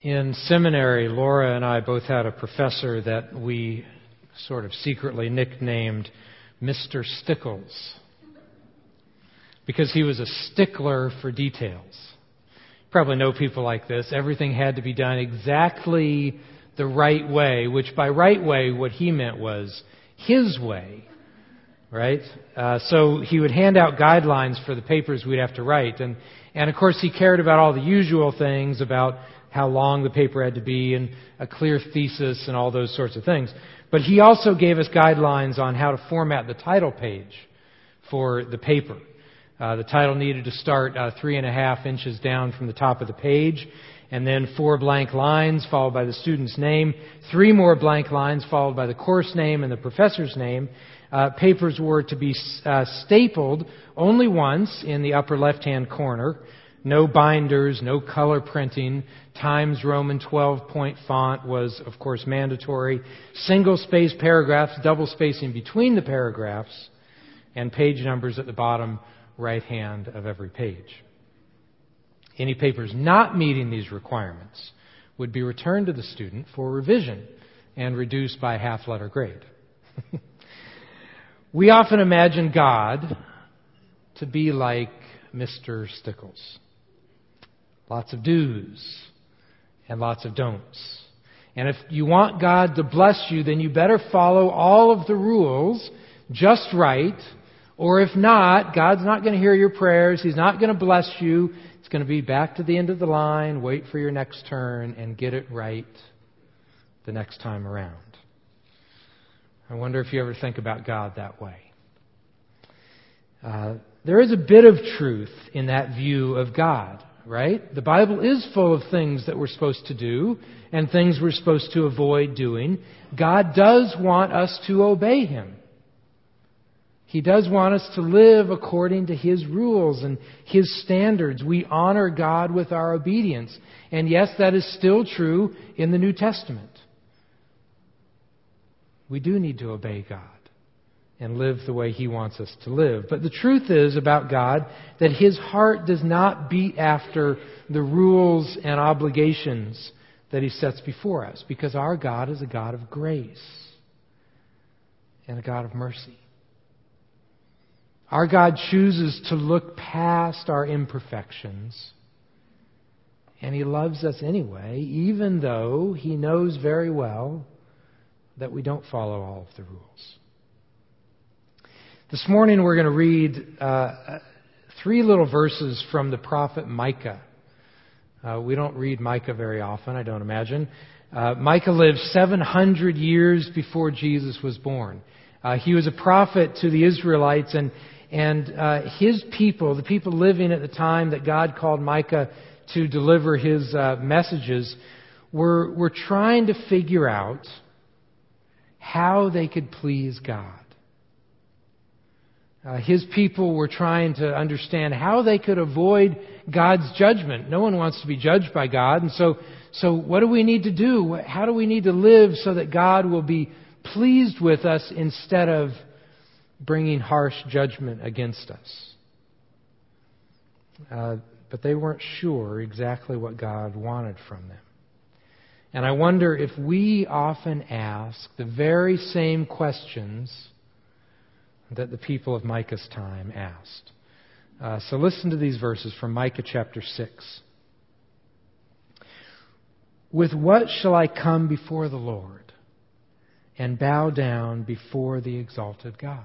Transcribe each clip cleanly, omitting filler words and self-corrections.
In seminary, Laura and I both had a professor that we sort of secretly nicknamed Mr. Stickles because he was a stickler for details. You probably know people like this. Everything had to be done exactly the right way, which by right way, what he meant was his way, right? So he would hand out guidelines for the papers we'd have to write. And of course, he cared about all the usual things about how long the paper had to be and a clear thesis and all those sorts of things. But he also gave us guidelines on how to format the title page for the paper. The title needed to start 3.5 inches down from the top of the page, and then 4 blank lines followed by the student's name, 3 more blank lines followed by the course name and the professor's name. Papers were to be stapled only once in the upper left-hand corner. No binders, no color printing. Times Roman 12-point font was, of course, mandatory. Single-space paragraphs, double spacing between the paragraphs, and page numbers at the bottom right-hand of every page. Any papers not meeting these requirements would be returned to the student for revision and reduced by a half-letter grade. We often imagine God to be like Mr. Stickles. Lots of do's and lots of don'ts. And if you want God to bless you, then you better follow all of the rules just right. Or if not, God's not going to hear your prayers. He's not going to bless you. It's going to be back to the end of the line, wait for your next turn, and get it right the next time around. I wonder if you ever think about God that way. There is a bit of truth in that view of God, right? The Bible is full of things that we're supposed to do and things we're supposed to avoid doing. God does want us to obey Him. He does want us to live according to His rules and His standards. We honor God with our obedience. And yes, that is still true in the New Testament. We do need to obey God and live the way He wants us to live. But the truth is about God that His heart does not beat after the rules and obligations that He sets before us, because our God is a God of grace and a God of mercy. Our God chooses to look past our imperfections, and He loves us anyway, even though He knows very well that we don't follow all of the rules. This morning we're going to read 3 little verses from the prophet Micah. We don't read Micah very often, I don't imagine. Micah lived 700 years before Jesus was born. He was a prophet to the Israelites, and his people, the people living at the time that God called Micah to deliver his messages, were trying to figure out how they could please God. His people were trying to understand how they could avoid God's judgment. No one wants to be judged by God. And so what do we need to do? How do we need to live so that God will be pleased with us instead of bringing harsh judgment against us? But they weren't sure exactly what God wanted from them. And I wonder if we often ask the very same questions that the people of Micah's time asked. So listen to these verses from Micah chapter 6. With what shall I come before the Lord and bow down before the exalted God?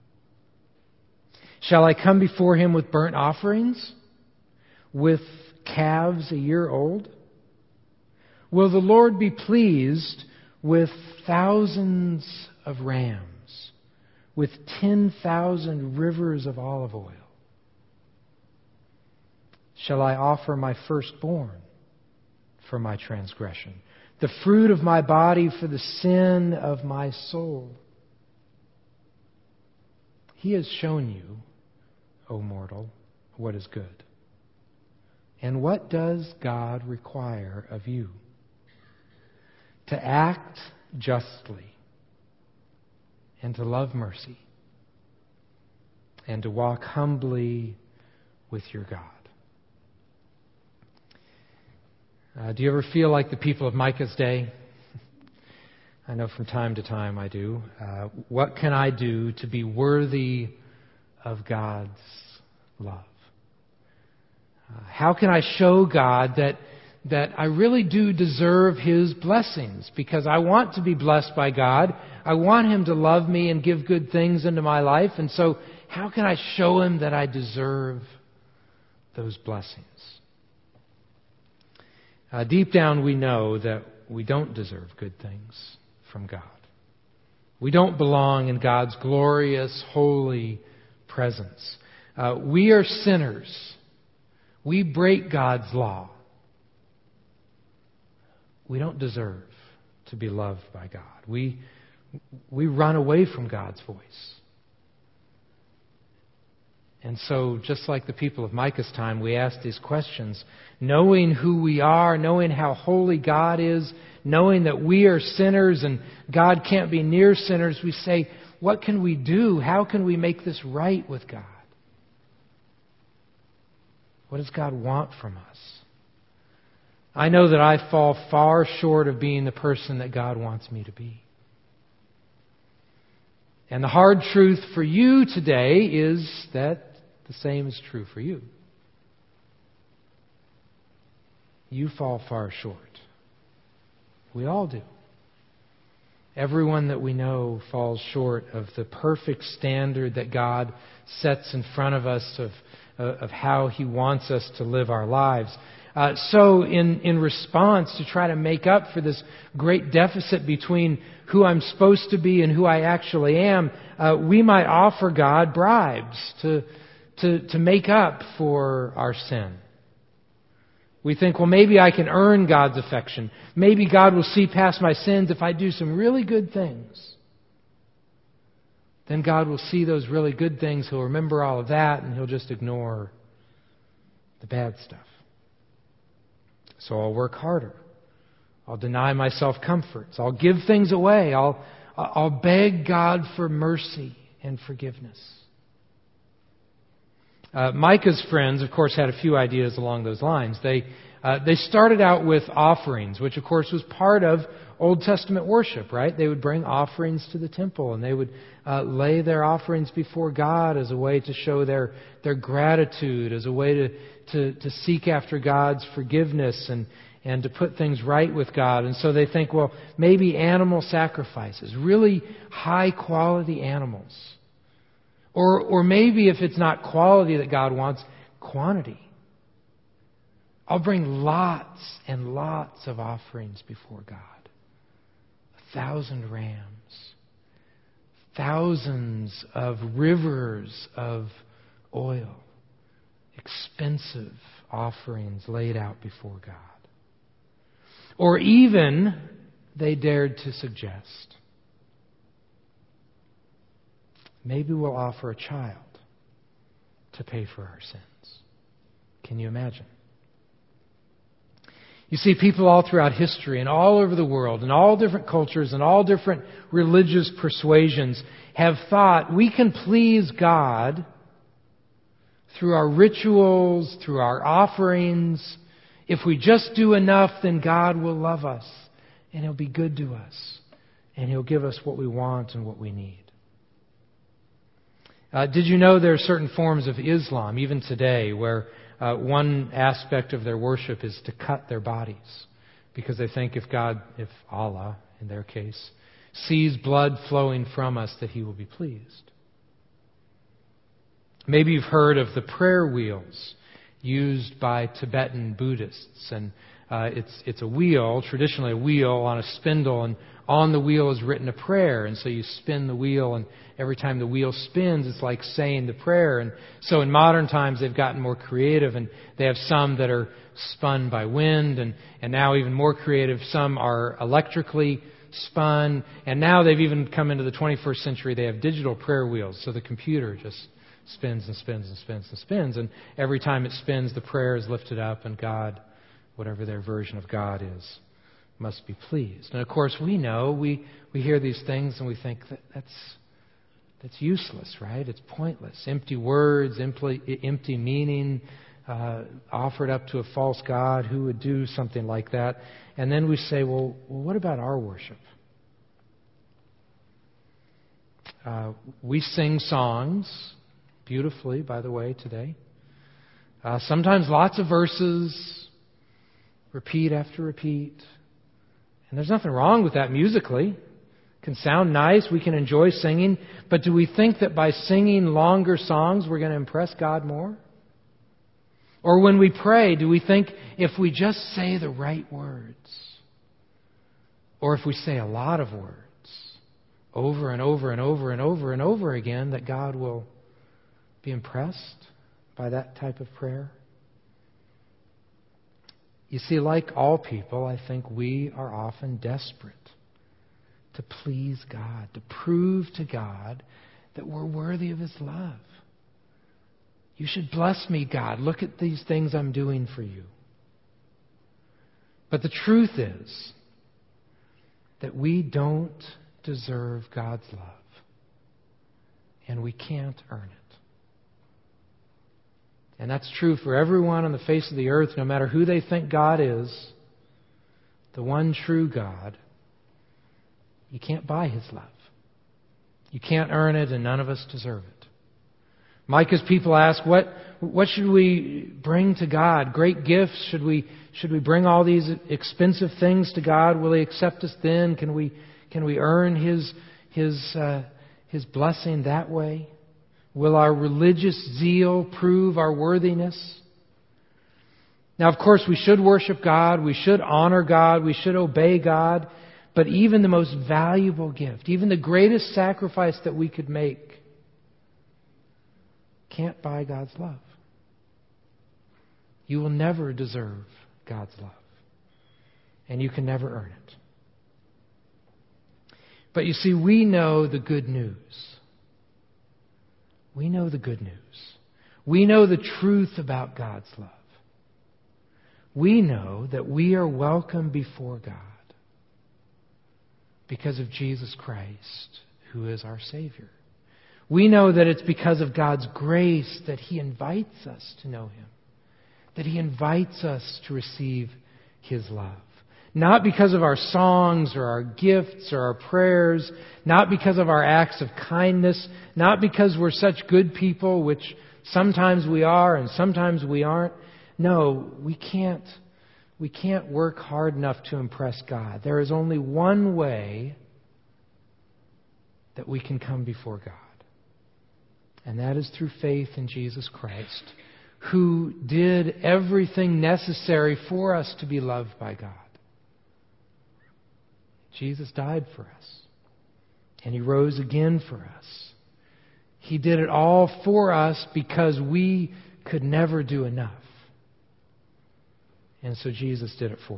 Shall I come before Him with burnt offerings, with calves a year old? Will the Lord be pleased with thousands of rams, with 10,000 rivers of olive oil? Shall I offer my firstborn for my transgression, the fruit of my body for the sin of my soul? He has shown you, O mortal, what is good. And what does God require of you? To act justly, and to love mercy, and to walk humbly with your God. Do you ever feel like the people of Micah's day? I know from time to time I do. What can I do to be worthy of God's love? How can I show God that I really do deserve His blessings? Because I want to be blessed by God. I want Him to love me and give good things into my life. And so how can I show Him that I deserve those blessings? Deep down we know that we don't deserve good things from God. We don't belong in God's glorious, holy presence. We are sinners. We break God's law. We don't deserve to be loved by God. We run away from God's voice. And so, just like the people of Micah's time, we ask these questions, knowing who we are, knowing how holy God is, knowing that we are sinners and God can't be near sinners. We say, what can we do? How can we make this right with God? What does God want from us? I know that I fall far short of being the person that God wants me to be. And the hard truth for you today is that the same is true for you. You fall far short. We all do. Everyone that we know falls short of the perfect standard that God sets in front of us of how He wants us to live our lives. So in response to try to make up for this great deficit between who I'm supposed to be and who I actually am, we might offer God bribes to make up for our sin. We think, well, maybe I can earn God's affection. Maybe God will see past my sins if I do some really good things. Then God will see those really good things. He'll remember all of that and He'll just ignore the bad stuff. So I'll work harder. I'll deny myself comforts. I'll give things away. I'll beg God for mercy and forgiveness. Micah's friends, of course, had a few ideas along those lines. They started out with offerings, which, of course, was part of Old Testament worship, right? They would bring offerings to the temple, and they would lay their offerings before God as a way to show their gratitude, as a way to seek after God's forgiveness and to put things right with God. And so they think, well, maybe animal sacrifices, really high-quality animals. Or maybe if it's not quality that God wants, quantity. I'll bring lots and lots of offerings before God. 1,000 rams. Thousands of rivers of oil. Expensive offerings laid out before God. Or even, they dared to suggest, maybe we'll offer a child to pay for our sins. Can you imagine? You see, people all throughout history and all over the world, in all different cultures and all different religious persuasions, have thought we can please God through our rituals, through our offerings. If we just do enough, then God will love us and He'll be good to us and He'll give us what we want and what we need. Did you know there are certain forms of Islam, even today, where one aspect of their worship is to cut their bodies? Because they think if Allah, in their case, sees blood flowing from us, that He will be pleased. Maybe you've heard of the prayer wheels used by Tibetan Buddhists. And it's a wheel, traditionally a wheel on a spindle, and on the wheel is written a prayer. And so you spin the wheel, and every time the wheel spins, it's like saying the prayer. And so in modern times, they've gotten more creative, and they have some that are spun by wind, and now even more creative. Some are electrically spun, and now they've even come into the 21st century. They have digital prayer wheels, so the computer just spins and spins and spins and spins, and every time it spins, the prayer is lifted up, and God, whatever their version of God is, must be pleased. And of course, we know, we hear these things and we think that's useless, right? It's pointless. Empty words, empty meaning. offered up to a false god who would do something like that. And then we say, well, what about our worship? We sing songs beautifully, by the way, today. Sometimes lots of verses, repeat after repeat. And there's nothing wrong with that musically. It can sound nice. We can enjoy singing. But do we think that by singing longer songs we're going to impress God more? Or when we pray, do we think if we just say the right words, or if we say a lot of words over and over and over and over and over again, that God will be impressed by that type of prayer? You see, like all people, I think we are often desperate to please God, to prove to God that we're worthy of His love. You should bless me, God. Look at these things I'm doing for you. But the truth is that we don't deserve God's love, and we can't earn it. And that's true for everyone on the face of the earth, no matter who they think God is, the one true God. You can't buy His love. You can't earn it, and none of us deserve it. Micah's people ask, what should we bring to God? Great gifts? Should we bring all these expensive things to God? Will He accept us then? Can we earn His blessing that way? Will our religious zeal prove our worthiness? Now, of course, we should worship God. We should honor God. We should obey God. But even the most valuable gift, even the greatest sacrifice that we could make, can't buy God's love. You will never deserve God's love. And you can never earn it. But you see, we know the good news. We know the good news. We know the truth about God's love. We know that we are welcome before God because of Jesus Christ, who is our Savior. We know that it's because of God's grace that He invites us to know Him, that He invites us to receive His love. Not because of our songs or our gifts or our prayers, not because of our acts of kindness, not because we're such good people, which sometimes we are and sometimes we aren't. No, we can't work hard enough to impress God. There is only one way that we can come before God. And that is through faith in Jesus Christ, who did everything necessary for us to be loved by God. Jesus died for us. And He rose again for us. He did it all for us because we could never do enough. And so Jesus did it for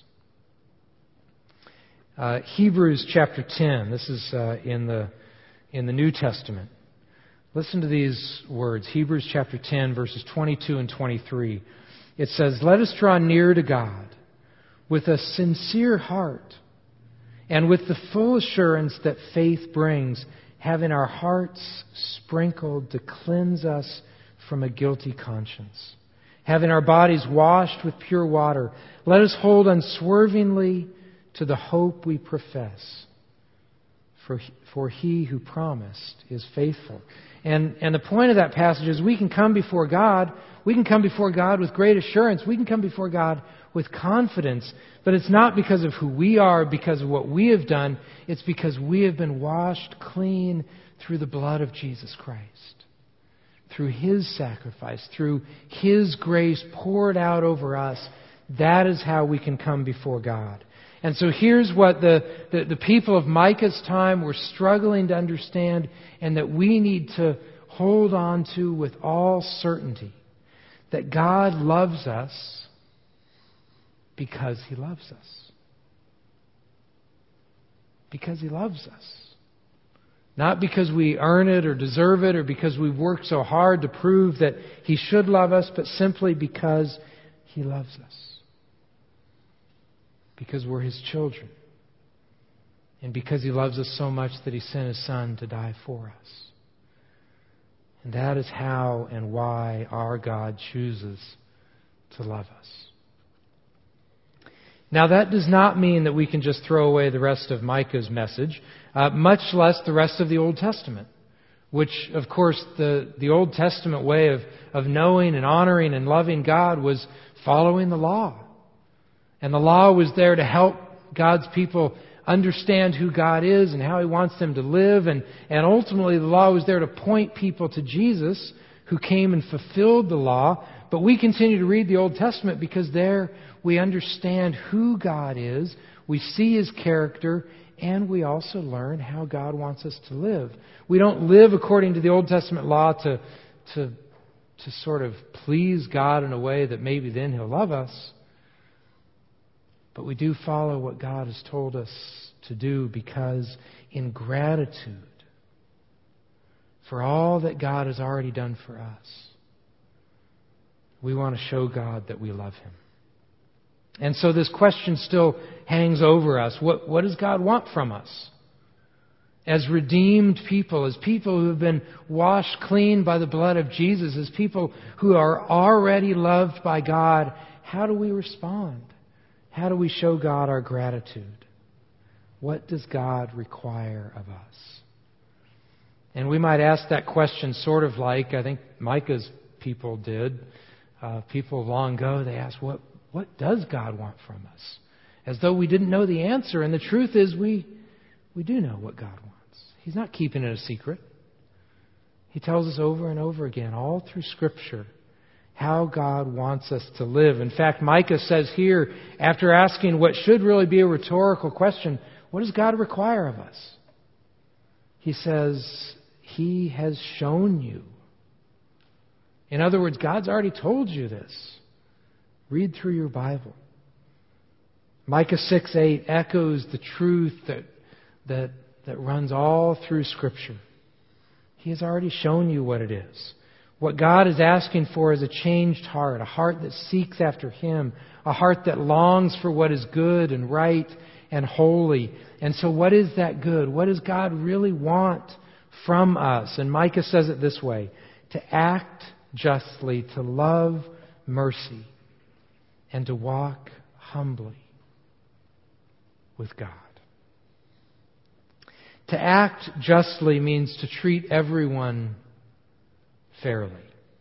us. Hebrews chapter 10. This is in the New Testament. Listen to these words. Hebrews chapter 10, verses 22 and 23. It says, "Let us draw near to God with a sincere heart and with the full assurance that faith brings, having our hearts sprinkled to cleanse us from a guilty conscience. Having our bodies washed with pure water, let us hold unswervingly to the hope we profess. For He who promised is faithful." And the point of that passage is we can come before God. We can come before God with great assurance. We can come before God with confidence. But it's not because of who we are, because of what we have done. It's because we have been washed clean through the blood of Jesus Christ. Through His sacrifice, through His grace poured out over us. That is how we can come before God. And so here's what the people of Micah's time were struggling to understand, and that we need to hold on to with all certainty. That God loves us because He loves us. Because He loves us. Not because we earn it or deserve it or because we work so hard to prove that He should love us, but simply because He loves us. Because we're His children. And because He loves us so much that He sent His Son to die for us. And that is how and why our God chooses to love us. Now, that does not mean that we can just throw away the rest of Micah's message, much less the rest of the Old Testament, which, of course, the Old Testament way of knowing and honoring and loving God was following the law. And the law was there to help God's people understand who God is and how He wants them to live. And ultimately, the law was there to point people to Jesus, who came and fulfilled the law. But we continue to read the Old Testament because there we understand who God is, we see His character, and we also learn how God wants us to live. We don't live according to the Old Testament law to sort of please God in a way that maybe then He'll love us. But we do follow what God has told us to do because in gratitude for all that God has already done for us, we want to show God that we love Him. And so this question still hangs over us. What does God want from us? As redeemed people, as people who have been washed clean by the blood of Jesus, as people who are already loved by God, how do we respond? How do we show God our gratitude? What does God require of us? And we might ask that question sort of like, I think Micah's people did. People long ago, they asked, what does God want from us? As though we didn't know the answer. And the truth is we do know what God wants. He's not keeping it a secret. He tells us over and over again, all through Scripture, how God wants us to live. In fact, Micah says here, after asking what should really be a rhetorical question, what does God require of us? He says, He has shown you. In other words, God's already told you this. Read through your Bible. Micah 6:8 echoes the truth that runs all through Scripture. He has already shown you what it is. What God is asking for is a changed heart, a heart that seeks after Him, a heart that longs for what is good and right and holy. And so what is that good? What does God really want from us? And Micah says it this way, to act justly, to love mercy, and to walk humbly with God. To act justly means to treat everyone fairly.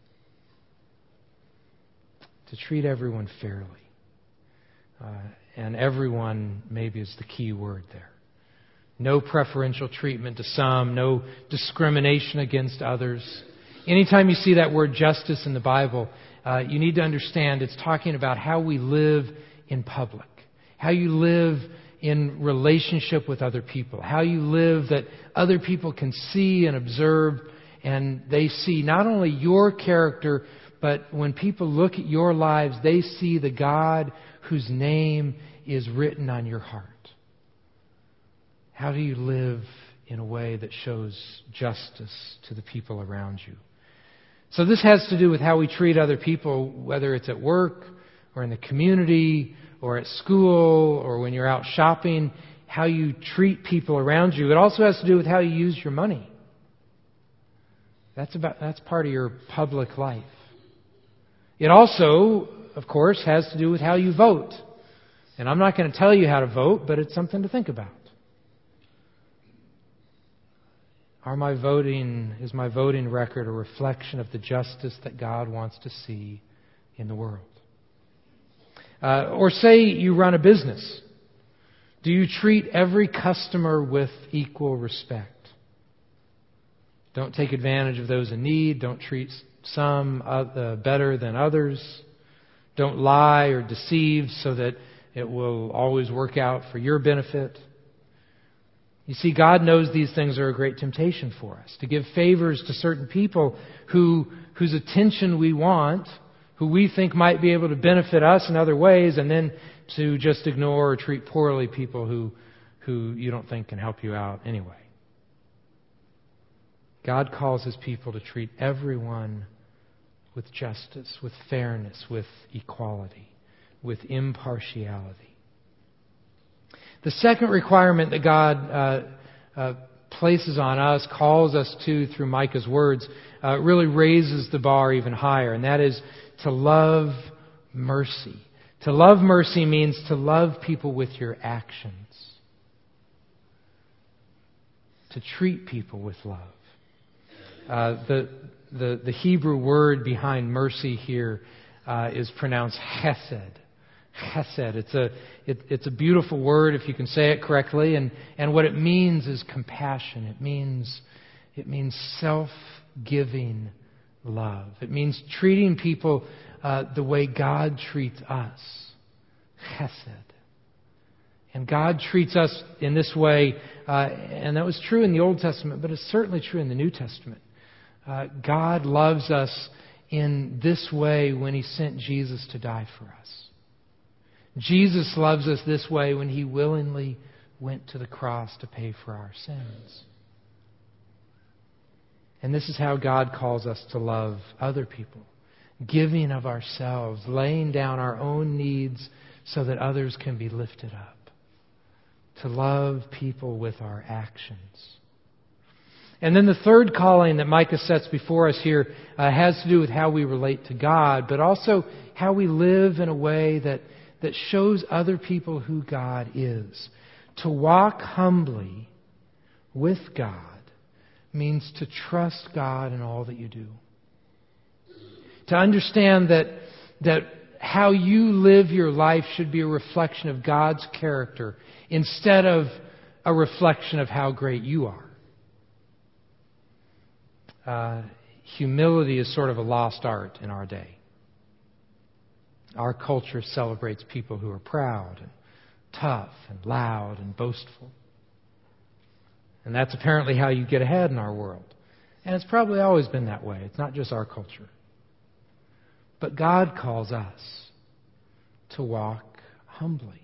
To treat everyone fairly. And everyone maybe is the key word there. No preferential treatment to some, no discrimination against others. Anytime you see that word justice in the Bible, you need to understand it's talking about how we live in public, how you live in relationship with other people, how you live that other people can see and observe, and they see not only your character, but when people look at your lives, they see the God whose name is written on your heart. How do you live in a way that shows justice to the people around you? So this has to do with how we treat other people, whether it's at work or in the community or at school or when you're out shopping, how you treat people around you. It also has to do with how you use your money. That's part of your public life. It also, of course, has to do with how you vote. And I'm not going to tell you how to vote, but it's something to think about. Is my voting record a reflection of the justice that God wants to see in the world? Or say you run a business. Do you treat every customer with equal respect? Don't take advantage of those in need. Don't treat some better than others. Don't lie or deceive so that it will always work out for your benefit. You see, God knows these things are a great temptation for us. To give favors to certain people whose attention we want, who we think might be able to benefit us in other ways, and then to just ignore or treat poorly people who you don't think can help you out anyway. God calls His people to treat everyone with justice, with fairness, with equality, with impartiality. The second requirement that God places on us, calls us to through Micah's words, really raises the bar even higher, and that is to love mercy. To love mercy means to love people with your actions. To treat people with love. The Hebrew word behind mercy here is pronounced chesed. Chesed. It's a beautiful word if you can say it correctly, and what it means is compassion. It means self-giving love. It means treating people the way God treats us. Chesed. And God treats us in this way, and that was true in the Old Testament, but it's certainly true in the New Testament. God loves us in this way when He sent Jesus to die for us. Jesus loves us this way when He willingly went to the cross to pay for our sins. And this is how God calls us to love other people. Giving of ourselves, laying down our own needs so that others can be lifted up. To love people with our actions. And then the third calling that Micah sets before us here has to do with how we relate to God, but also how we live in a way that shows other people who God is. To walk humbly with God means to trust God in all that you do. To understand that how you live your life should be a reflection of God's character instead of a reflection of how great you are. Humility is sort of a lost art in our day. Our culture celebrates people who are proud and tough and loud and boastful. And that's apparently how you get ahead in our world. And it's probably always been that way. It's not just our culture. But God calls us to walk humbly.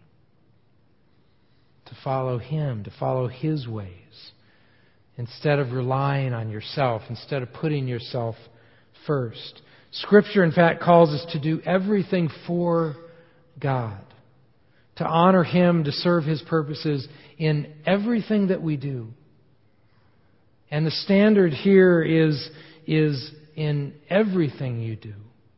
To follow Him, to follow His ways. Instead of relying on yourself, instead of putting yourself first. Scripture, in fact, calls us to do everything for God. To honor Him, to serve His purposes in everything that we do. And the standard here is in everything you do.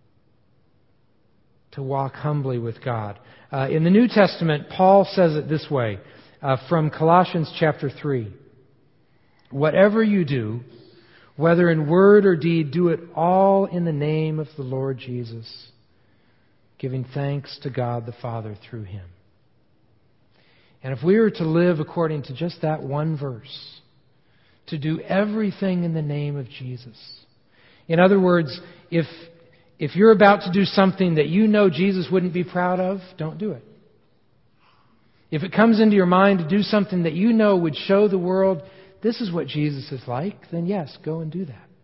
To walk humbly with God. In the New Testament, Paul says it this way, from Colossians chapter 3. Whatever you do, whether in word or deed, do it all in the name of the Lord Jesus, giving thanks to God the Father through Him. And if we were to live according to just that one verse, to do everything in the name of Jesus. In other words, if you're about to do something that you know Jesus wouldn't be proud of, don't do it. If it comes into your mind to do something that you know would show the world this is what Jesus is like, then yes, go and do that.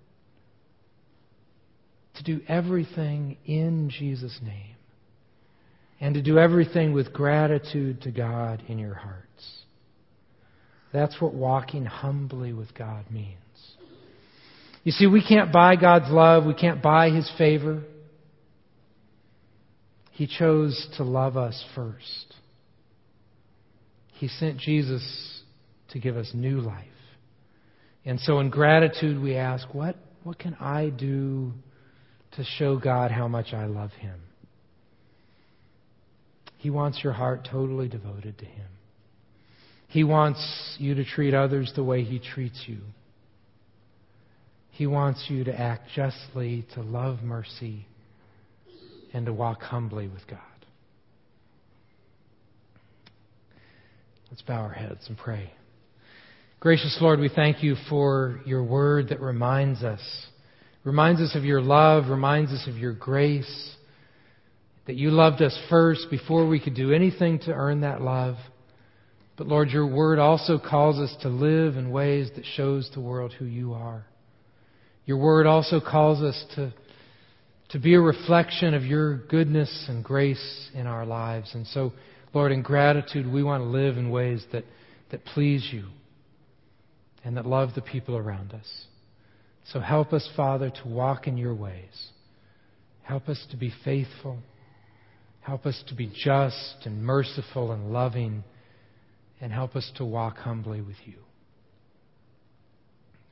To do everything in Jesus' name. And to do everything with gratitude to God in your hearts. That's what walking humbly with God means. You see, we can't buy God's love. We can't buy His favor. He chose to love us first. He sent Jesus to give us new life. And so in gratitude we ask, what can I do to show God how much I love Him? He wants your heart totally devoted to Him. He wants you to treat others the way He treats you. He wants you to act justly, to love mercy, and to walk humbly with God. Let's bow our heads and pray. Gracious Lord, we thank You for Your word that reminds us of Your love, reminds us of Your grace, that You loved us first before we could do anything to earn that love. But Lord, Your word also calls us to live in ways that shows the world who You are. Your word also calls us to be a reflection of Your goodness and grace in our lives. And so, Lord, in gratitude, we want to live in ways that please You and that love the people around us. So help us, Father, to walk in Your ways. Help us to be faithful. Help us to be just and merciful and loving. And help us to walk humbly with You.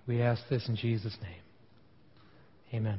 We ask this in Jesus' name. Amen.